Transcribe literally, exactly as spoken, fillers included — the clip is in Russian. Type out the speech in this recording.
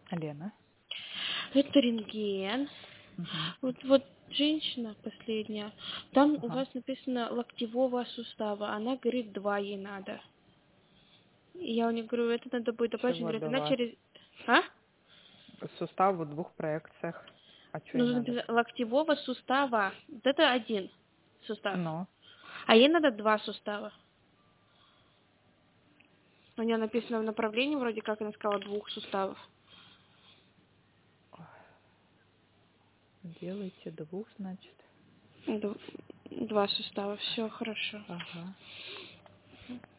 Лена. Это рентген. Угу. Вот, вот женщина последняя, там Ага. у вас написано локтевого сустава, она говорит, два ей надо. И я у нее говорю, это надо будет оплачивать. Чего Говорит, она два? через... А? Сустав в двух проекциях. А что ей Ну, надо? написано, локтевого сустава. Вот это один сустав. Но. А ей надо два сустава. У нее написано в направлении, вроде как она сказала, двух суставов. Делайте двух, значит. Д- Два сустава, все хорошо. Ага.